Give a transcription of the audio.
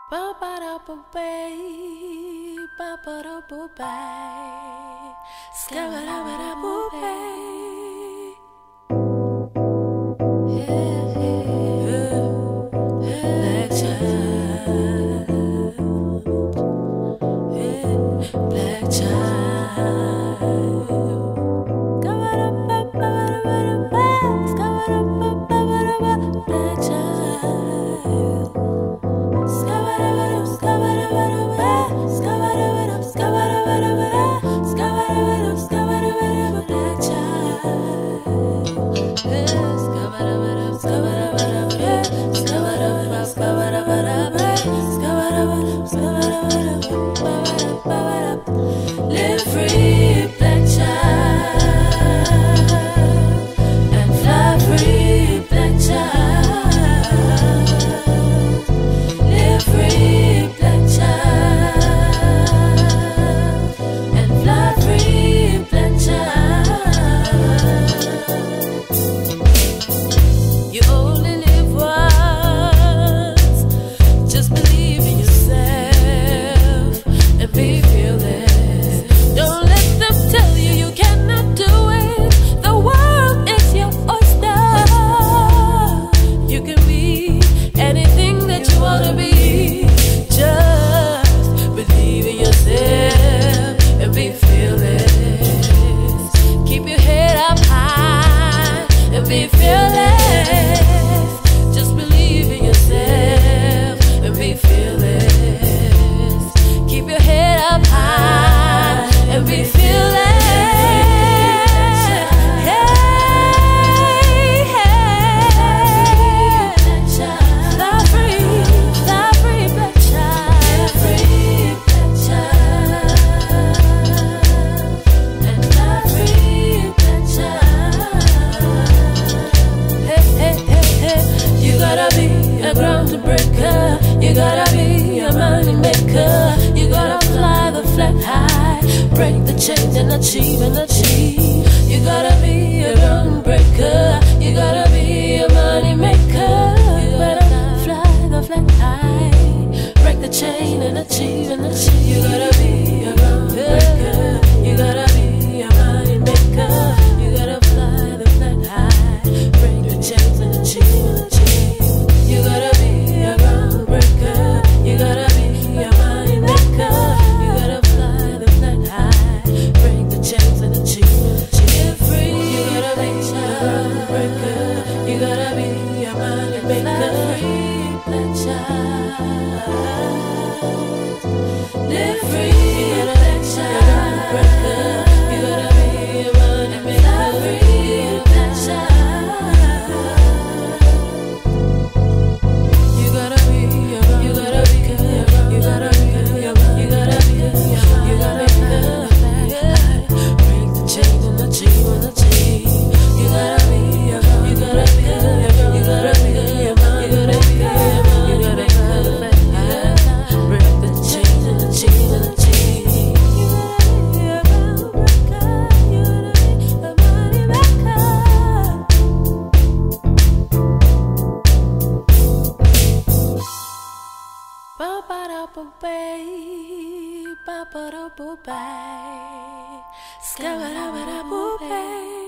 Ba-ba-da-boo-bay, ba-ba-da-boo-bay, ska-ba-da-ba-da-boo-bay. Yeah, yeah, black child, yeah, black child. Ska-ba-da-ba-ba-ba-da-ba, ska-ba-da-ba-ba-ba-da-ba, black child. Live free, black child, and fly free, black child. Live free, black child, and fly free, black child. You only live once. Just believe in yourself and be fearless. Don't let them tell you you cannot do it. The world is your oyster. You can be anything that you wanna be. Just believe in yourself and be fearless. Keep your head up high and be fearless. Just believe in yourself and be fearless. Keep your head up high and be fearless. You gotta be a money maker. You gotta fly the flag high, break the chains and achieve and achieve. You gotta be a groundbreaker. You gotta be a money maker. You gotta fly the flag high, break the chain and achieve and achieve. You gotta be a groundbreaker. You gotta be a money maker. You gotta fly the flag high, break the chains and achieve and achieve. You gotta be a groundbreaker. You gotta be a money maker. You gotta fly the flag high, break the chains and achieve and achieve. Live free. You gotta be a groundbreaker. You gotta be a money maker. Black child. Live free. You gotta be a groundbreaker. You gotta be a money maker. Black child. You gotta be a you gotta be you gotta be you gotta be you gotta be break the chains and achieve and achieve. You gotta be you gotta be you gotta be you gotta be break the chains and achieve and achieve. You gotta be a groundbreaker. You gotta be a money maker. Ba-ba-da-boo-bay, ba-ba-da-boo-bay, ska-ba-da-ba-da-boo-bay.